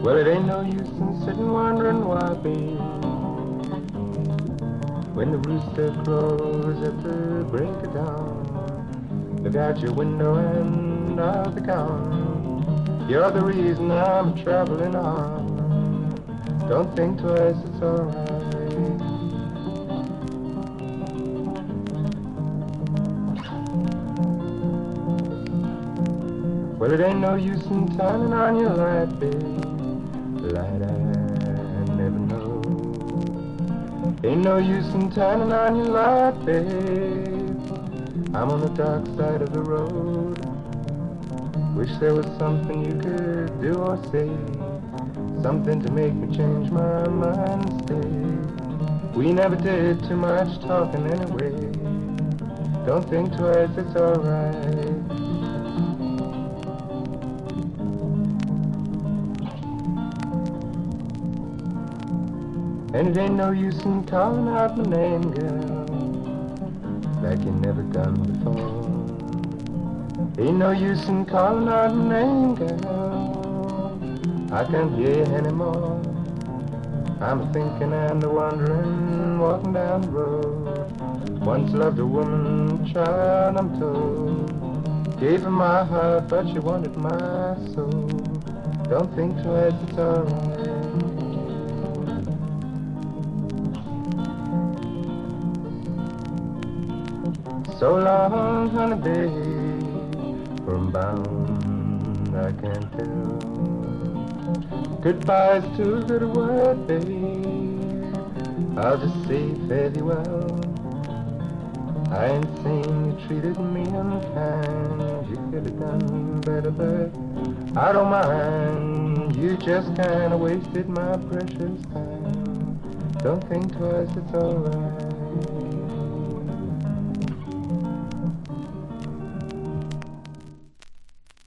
Well, it ain't no use in sitting wondering why, babe, when the rooster crows at the break of dawn. Look out your window and out the town. You're the reason I'm traveling on. Don't think twice, it's alright. Well, it ain't no use in turning on your light, babe, light I never know. Ain't no use in turning on your light, babe, I'm on the dark side of the road. Wish there was something you could do or say, something to make me change my mind and stay. We never did too much talking anyway. Don't think twice, it's alright. And it ain't no use in calling out my name, girl, like you never done before. Ain't no use in calling out my name, girl, I can't hear you anymore. I'm a-thinking and a-wondering, walking down the road. Once loved a woman, child, I'm told. Gave her my heart, but she wanted my soul. Don't think twice, it's alright. So long, honey, babe, for I'm bound, I can't tell. Goodbye's too good a word, babe, I'll just say fare thee well. I ain't saying you treated me unkind, you could have done better, but I don't mind. You just kinda wasted my precious time. Don't think twice, it's alright.